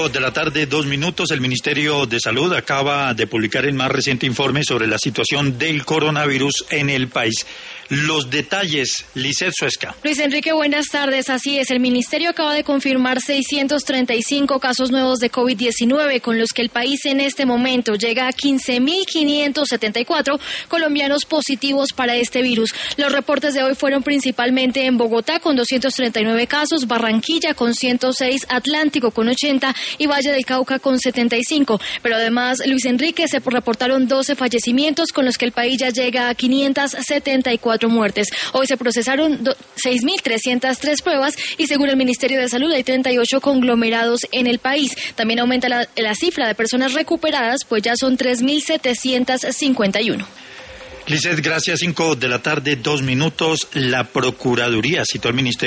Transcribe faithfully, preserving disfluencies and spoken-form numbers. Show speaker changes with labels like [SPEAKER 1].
[SPEAKER 1] Cinco de la tarde, dos minutos. El Ministerio de Salud acaba de publicar el más reciente informe sobre la situación del coronavirus en el país. Los detalles, Lizeth Suesca.
[SPEAKER 2] Luis Enrique, buenas tardes. Así es, el Ministerio acaba de confirmar seiscientos treinta y cinco casos nuevos de COVID diecinueve, con los que el país en este momento llega a quince mil quinientos setenta y cuatro colombianos positivos para este virus. Los reportes de hoy fueron principalmente en Bogotá, con doscientos treinta y nueve casos, Barranquilla con ciento seis, Atlántico con ochenta y Valle del Cauca con setenta y cinco. Pero además, Luis Enrique, se reportaron doce fallecimientos, con los que el país ya llega a quinientas setenta y cuatro muertes. Hoy se procesaron seis mil trescientas tres pruebas y según el Ministerio de Salud hay treinta y ocho conglomerados en el país. También aumenta la, la cifra de personas recuperadas, pues ya son tres mil setecientos cincuenta y uno.
[SPEAKER 1] Lizeth, gracias. Cinco de la tarde, dos minutos. La Procuraduría citó al Ministerio